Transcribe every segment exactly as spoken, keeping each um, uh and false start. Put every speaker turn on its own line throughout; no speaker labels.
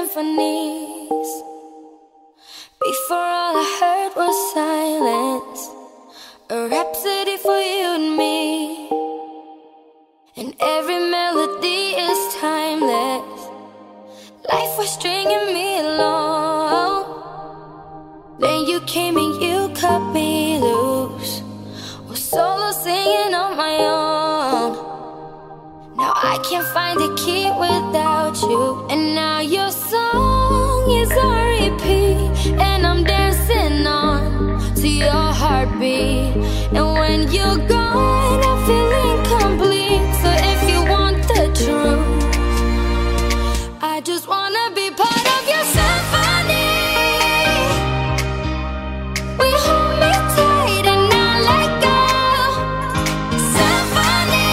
symphonies. Before all I heard was silence, a rhapsody for you and me. And every melody is timeless. Life was stringing me along. Then you came and you cut me loose, was solo singing on my own. Now I can't find the key without you. And now your song is on repeat, and I'm dancing on to your heartbeat. And when you're gone, I feel incomplete. So if you want the truth, I just wanna be part of your symphony. We hold me tight and not let go. Symphony,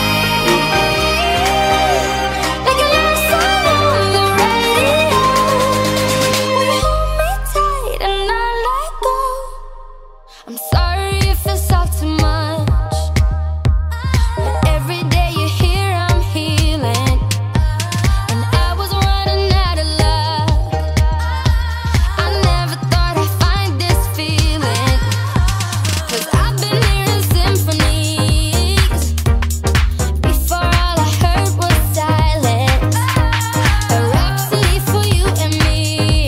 like a love song on the radio. We hold me tight and not let go. I'm sorry if it's all too much, but every day you're here I'm healing. And I was running out of luck. I never thought I'd find this feeling, 'cause I've been hearing symphonies. Before all I heard was silence, a rhapsody for you and me.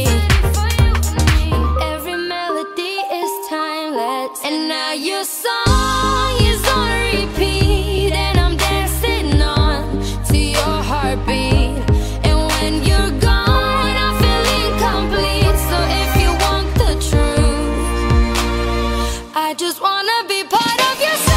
And every melody is timeless. And now your song is on repeat, and I'm dancing on to your heartbeat. And when you're gone, I feel incomplete. So if you want the truth, I just wanna be part of your